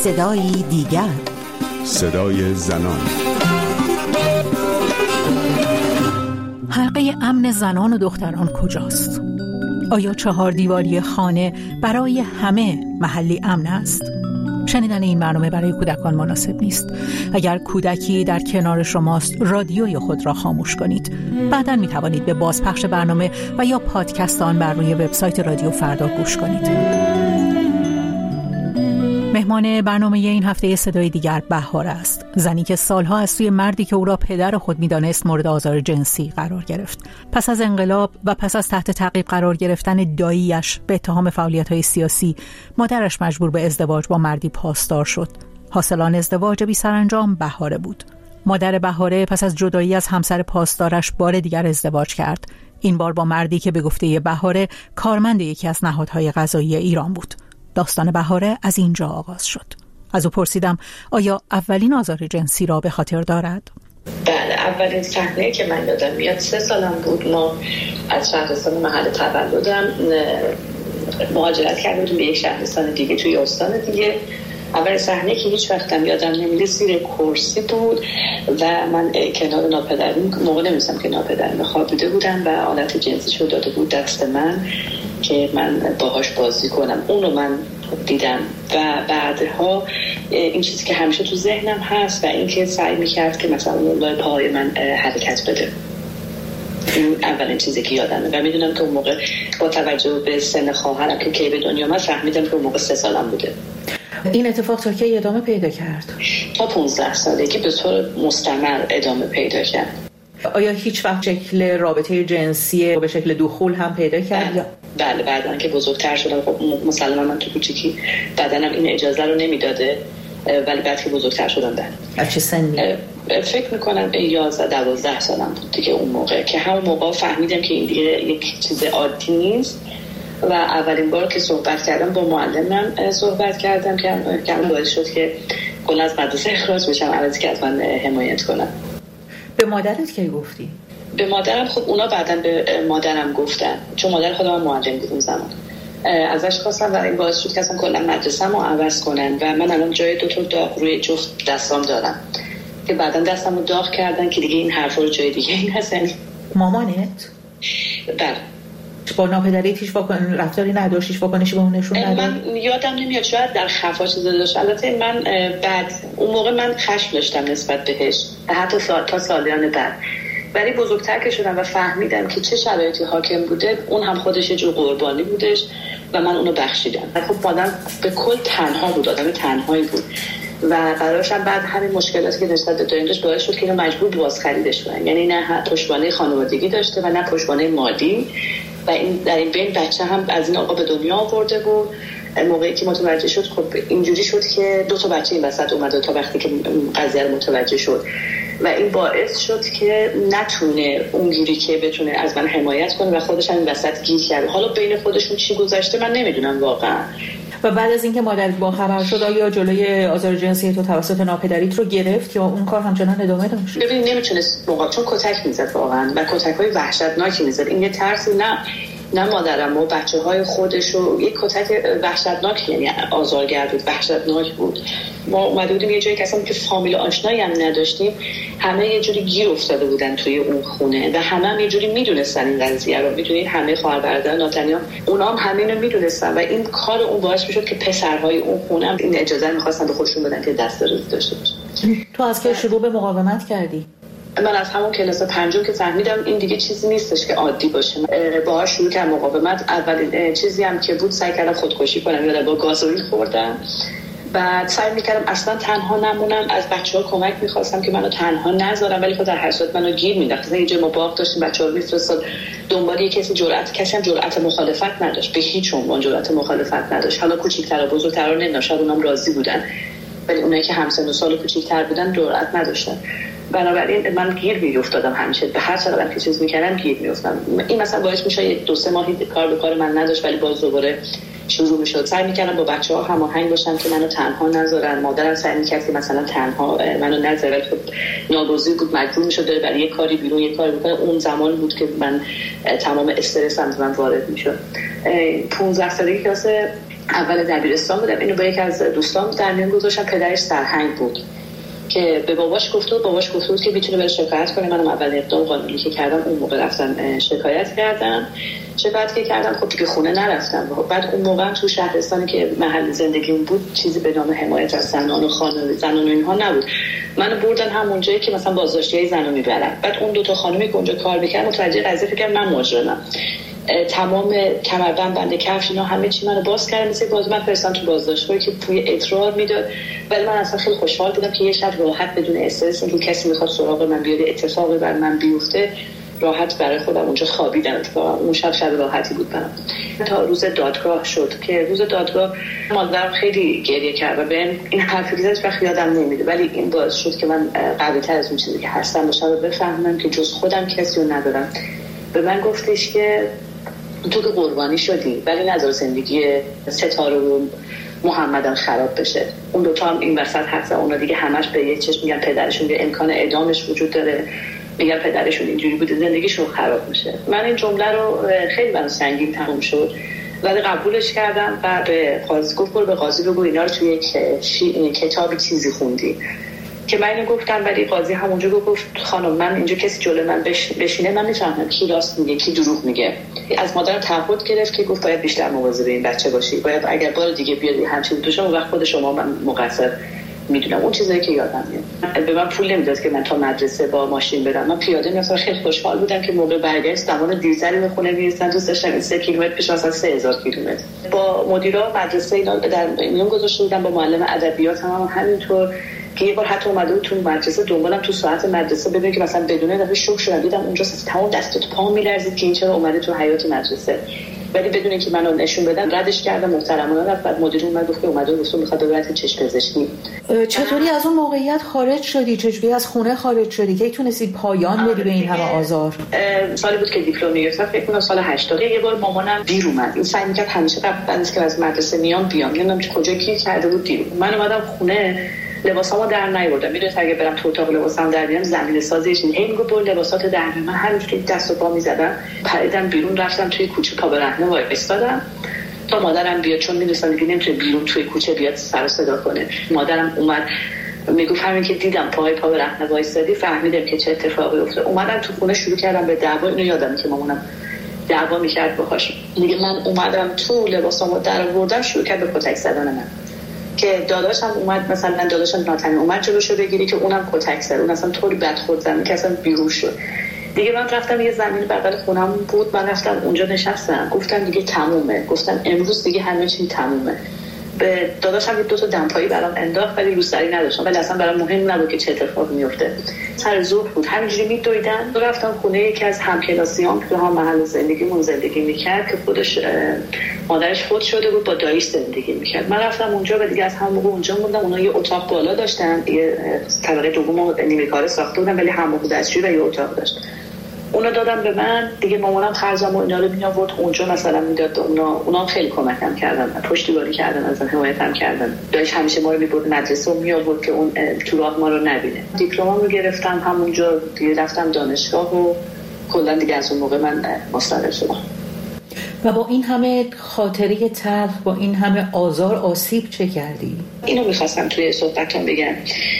صدایی دیگر، صدای زنان. حلقه امن زنان و دختران کجاست؟ آیا 4 دیواری خانه برای همه محلی امن است؟ شنیدن این برنامه برای کودکان مناسب نیست. اگر کودکی در کنار شماست، رادیوی خود را خاموش کنید. بعداً می توانید به بازپخش برنامه و یا پادکست آن بر روی وبسایت رادیو فردا گوش کنید. مهمان برنامه این هفته صدای دیگر بهار است. زنی که سالها از سوی مردی که او را پدر خود می‌دانست مورد آزار جنسی قرار گرفت. پس از انقلاب و پس از تحت تعقیب قرار گرفتن دایی‌اش به اتهام فعالیت‌های سیاسی، مادرش مجبور به ازدواج با مردی پاسدار شد. حاصلان ازدواج بی سرانجام بهاره بود. مادر بهاره پس از جدایی از همسر پاسدارش بار دیگر ازدواج کرد. این بار با مردی که به گفته بهاره کارمند یکی از نهادهای قضایی ایران بود. داستان بهاره از اینجا آغاز شد. از او پرسیدم آیا اولین آزار جنسی را به خاطر دارد؟ بله، اولین صحنه که من یادم میاد 3 سالم بود. ما از شهرستان محل تولدم مهاجرت کردیم به یک شهرستان دیگه توی استان دیگه. اولین صحنه که هیچ وقتم یادم نمیاد زیر کرسی بود و من کنار ناپدرم، موقع نمیستم که ناپدرم خوابیده بودم و آلت جنسی شو داده بود دست من که من باهاش بازی کنم. اونو من دیدم و بعدها این چیزی که همیشه تو ذهنم هست و این که سعی میکرد که مثلا لای پاهای من حرکت بده. این اولین چیزی که یادمه و میدونم که اون موقع با توجه به سن خواهرم که کی به دنیا من فهمیدم که اون موقع 3 سالم بوده. این اتفاق تا کی ادامه پیدا کرد؟ تا 15 سالگی به طور مستمر ادامه پیدا کرد. آیا هیچ وقت شکل رابطه جنسی به شکل دخول هم پیدا کرد؟ بله، بعدن که بزرگتر شدم خب مسلما من تو کوچیکی بدنم این اجازه رو نمیداده، ولی بعد که بزرگتر شدم از چه سنی؟ فکر میکنم 11-12 سالم بود دیگه اون موقع که همون موقع فهمیدم که این دیگه یک چیز عادی نیست و اولین بار که صحبت کردم با معلمم صحبت کردم که باعث شد که کلا از مدرسه اخراج بشم عوضی که از من حمایت کنم. به مادرت کی گفتی؟ به مادرم خب اونا بعداً به مادرم گفتن، چون مادر خودم معلم بود اون زمان. ازش خواستم و این باعث شد که اصلا کلا مدرسه‌مو عوض کنن و من الان جای 2 تا داغ روی جفت دستام دارم که بعداً دستمو داغ کردن که دیگه این حرفا رو جای دیگه نزنی. مامانت؟ بله. با ناپدریت هیچ رفتاری نداشت، هیچ واکنشی به اون نشون نداد؟ من یادم نمیاد، شاید در خفا چیزی داشت. البته من بعد اون موقع من خشم داشتم نسبت بهش حتی تا سالیان بعد، ولی بزرگتر که شدم و فهمیدم که چه شرایطی حاکم بوده، اون هم خودش یه جور قربانی بودش و من اونو بخشیدم. خب آدم به کل تنها بود، آدم تنهایی بود و قرارش هم بعد همین مشکلاتی که نسبت به داشت باعث شد که اینو مجبور باز خریدش کنن. یعنی نه پشتوانه خانوادگی داشته و نه پشتوانه مادی و این در این بین بچه هم از این آقا به دنیا آورده بود. موقعی که متوجه شد خب اینجوری شد که 2 تا بچه این وسط اومد تا وقتی که قضیه رو متوجه شد و این باعث شد که نتونه اونجوری که بتونه از من حمایت کنه و خودش هم این وسط گیر کرد. حالا بین خودشون چی گذشته من نمیدونم واقعا. و بعد از اینکه مادرت با خبر شد آیا جلوی آزار جنسی تو توسط ناپدریت رو گرفت یا اون کار همچنان ادامه داشت؟ ببین نمیتونست موقع، چون کتک میزد واقعا و کتک‌های وحشتناکی میزد. این یه ترسی نه مادرم و بچه‌های خودش رو یک کتک وحشتناک، یعنی آزارگر بود، وحشتناک بود. ما اومده بودیم یه جایی که اصلا که فامیل آشنایی هم نداشتیم، همه یه جوری گیر افتاده بودن توی اون خونه و همه یه جوری میدونستن این قضیه رو. میدونید همه خواهر برادر ناتنیا اونا هم همینو میدونستن و این کار اون باعث میشد که پسرهای اون خونه هم این اجازه می‌خواستن به خودشون بدن که دسترسی داشته باشن. تو از که شروع به مقاومت کردی؟ من از همون کلاس 5 که فهمیدم این دیگه چیزی نیستش که عادی باشه، باهاش شروع کردم مقاومت. اولین چیزی هم که بود سعی کردم خودکشی کنم، یادم با گازوئیل خوردم. بعد سعی میکردم اصلا تنها نمونم، از بچه‌ها کمک میخواستم که منو تنها نذارن، ولی خود در هر صورت منو گیر مینداخت. مثلا اینجا ما باغ داشتیم، بچه‌ها رو میفرستاد دنبال کسی هم جرأت مخالفت نداشت، به هیچ عنوان جرأت مخالفت نداشت. حالا کوچیک‌تر و بزرگترا نمی‌شد، اونام راضی بودن، ولی اونایی که همسن و سال کوچیک‌تر بودن جرأت نداشتن. بنابراین من گیر میافتادم، همیشه به هر چقدر که چیز میکردم گیر میافتادم. این مثلا باعث میشه 2-3 ماهی کار به کار من نداشت، ولی باز دوباره شروع میشد. سعی میکردم با بچه‌ها هماهنگ باشم که منو تنها نذارن. مادرم سعی میکرد که مثلا تنها منو نذاره، خب ناگزیر بود، مجبور میشد بره برای یه کاری بیرون، یه کاری بکنه. اون زمان بود که من تمام استرسم من وارد میشد. 15 سالگی کلاس اول دبیرستان بودم. اینو با یکی از دوستان در میون گذاشتم. پدرش سرهنگ بود که به باباش گفته بود که میتونه بره شکایت کنه. منم اول اقدام قانونی که کردم اون موقع رفتم شکایت کردم خب دیگه خونه نرفتم. بعد اون موقع تو شهرستانی که محل زندگیم بود چیزی به نام حمایت از زنان و خانواده زنان و اینها نبود. منو بردن همون جایی که مثلا بازداشتیای زنو میبرن. بعد اون 2 خانومی که اونجا کار میکردن متوجه قضیه فکر کردن من مجرمم. تمام کمربند بند کفش اینا همه چی منو باز کردن، مثل باز من فرستادن تو بازداشتگاهی که توی ادرار میداد. ولی من اصلا خیلی خوشحال بودم که یه شب راحت بدون استرس اینکه کسی میخواد سراغ من بیاد اتفاقی بر من بیفته راحت برای خودم اونجا خوابیدم. اون شب راحتی بود برام تا روز دادگاه شد که روز دادگاه مادرم خیلی گریه کرد و بهم این حرفی زد و یادم نمیده، ولی این باعث شد که من قوی‌تر از اون چیزی که هستم باشم و بفهمم که جز خودم کسی رو ندارم. به من گفتش که تو که قربانی شدی ولی نذار زندگی ستاره و محمدم خراب بشه. اون 2 هم این وسط هستن، اونا دیگه همش به یه چشم میگن پدرشون یه امکان اعدامش وجود داره، میگن پدرشون اینجوری بوده زندگیشون خراب میشه. من این جمله رو خیلی برام سنگین تموم شد ولی قبولش کردم و به قاضی گفت برو به قاضی بگو اینا رو توی یک کتابی چیزی خوندی که من اینو گفتم. ولی قاضی همونجا گفت خانم من اینجا کسی جلوی من بشینه من میفهمم کی راست میگه کی دروغ میگه. از مادرم تعهد گرفت که گفت باید بیشتر مواظب این بچه باشی، باید اگر بار دیگه بیاد همچین تو شما وقت خود شما من مقصر میدونم. اون چیزایی که یادم میاد. به من پول نمیداد که من تا مدرسه با ماشین برم، من پیاده میرفتم. خیلی خوشحال بودم که موقع برگشت زمان دیرتری به خونه میرسن. دوست داشتم 3 کیلومتر پیش مثلا 3000 کیلومتر. با مدیرا مدرسه اینا در میون گذاشته بودم، با معلم ادبیات هم همینطور که یه بار حتی اومده بود تو مدرسه دنبالم تو ساعت مدرسه ببینه که مثلا بدون دفعه شوک شدم، دیدم اونجا تمام دست تو پام میلرزید که این چرا اومده تو حیاط مدرسه، ولی بدون اینکه منو نشون بدن ردش کردم. محترمانه رفت. بعد مدیر اومد گفت که اومده گفت میخواد ببرت چشم پزشکی. چطوری از اون موقعیت خارج شدی؟ چجوری از خونه خارج شدی که تونستی پایان بدی به این همه آزار؟ سالی بود که دیپلم گرفتم، فکر کنم سال 80. یه بار مامانم دیر اومد. این سعی می‌کرد همیشه قبل از که از مدرسه بیام نمیدونم کجا گیر کرده بود دیر. من اومدم خونه لباسامو در نیاوردم. میدونید اگه برم تو اتاق لباسام در بیارم زمین سازیش هی میگه برو لباسات در بیار. من همینجوری دست و پا میزدم پریدم بیرون، رفتم توی کوچه پا برهنه وایسادم تا مادرم بیاد، چون میدونستم دیگه نمیتونه بیرون توی کوچه بیاد سر صدا کنه. مادرم اومد میگفت همین که دیدم پا برهنه وایسادی فهمیدم که چه اتفاقی افتاد. اومدم تو خونه شروع کردم به دعوا. اینو یادمه که مامانم دعوا میکرد باهاش. میگه من اومدم تو لباسامو در آوردم شروع کرد به کتک زدن من که داداشم اومد، مثلا داداشم ناتنی اومد جلوشو بگیری که اونم کتک زد. اون اصلا طوری بدخورد زمین که اصلا بیرون شد. دیگه من رفتم یه زمین بغل خونم بود، من رفتم اونجا نشستم، گفتم دیگه تمومه، گفتم امروز دیگه همه چی تمومه. به داداشم 2 دمپایی برام انداخت ولی روسری نداشتم، ولی اصلا برام مهم نبود که چه اتفاقی میفته. سر ظهر بود همینجوری میدویدن. رفتم خونه یکی از همکلاسیام که هم محل زندگیمون زندگی میکرد که خودش مادرش فوت شده بود، با داییش زندگی میکرد. من رفتم اونجا و دیگه از همون موقع اونجا موندم. اونا یه اتاق بالا داشتن، یه طبقه دوم نیمه کاره ساخته بودن ولی حمام دستشویی و یه اتاق داشت. اونا دادم به من دیگه. مامانم خرجم و اینا رو میآورد اونجا مثلا میداد. اونا خیلی کمکم کردن، پشتیبانی کردن، ازم حمایتم کردن. دایش همیشه ما رو میبرد مدرسه و میآورد که اون تو راه ما رو نبینه. دیپلمم رو گرفتم همونجا دیگه، رفتم دانشگاه و کلا دیگه از اون موقع من مستقل شدم. و با این همه خاطره تلخ، با این همه آزار آسیب چه کردی؟ اینو میخواستم توی صحبتام بگم.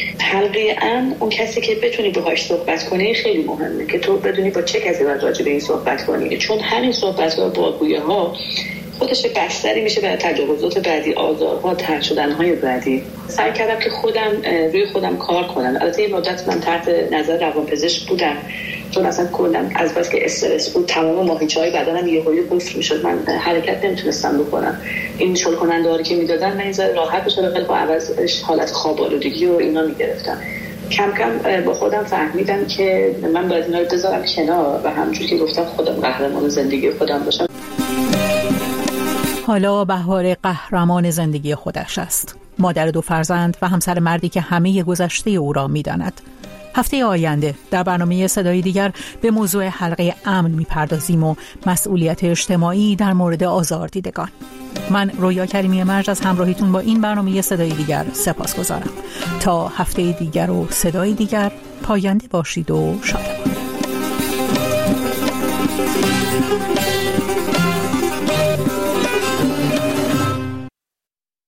حقیقاً اون کسی که بتونی باهاش صحبت کنی خیلی مهمه، که تو بدونی با چه کسی باید راجع به این صحبت کنی، چون همین صحبت‌ها با گویه‌ها خودش بستری میشه برای تجاوزات بعدی، آزارها، طرد شدن‌های بعدی. سعی کردم که خودم روی خودم کار کنم. البته یه مدت من تحت نظر روانپزشک بودم، چون اصلا کلا از بس که استرس بود تمام ماهیچه‌های بدنم یهویی قفل میشد، من حرکت نمیتونستم بکنم. این شل کننده که میدادن من این راحت بشه، ولی با عوضش حالت خواب آلودگی و اینا میگرفتم. کم کم با خودم فهمیدم که من باید اینا رو بذارم کنار و همونجوری که گفتم خودم قهرمان زندگی خودم باشم. حالا بهار قهرمان زندگی خودش است. مادر 2 فرزند و همسر مردی که همه گذشته او را می‌داند. هفته آینده در برنامه صدای دیگر به موضوع حلقه امن می‌پردازیم و مسئولیت اجتماعی در مورد آزاردیدگان. من رویا کریمی مرج از همراهیتون با این برنامه صدای دیگر سپاسگزارم. تا هفته دیگر و صدای دیگر، پاینده باشید و شادمان.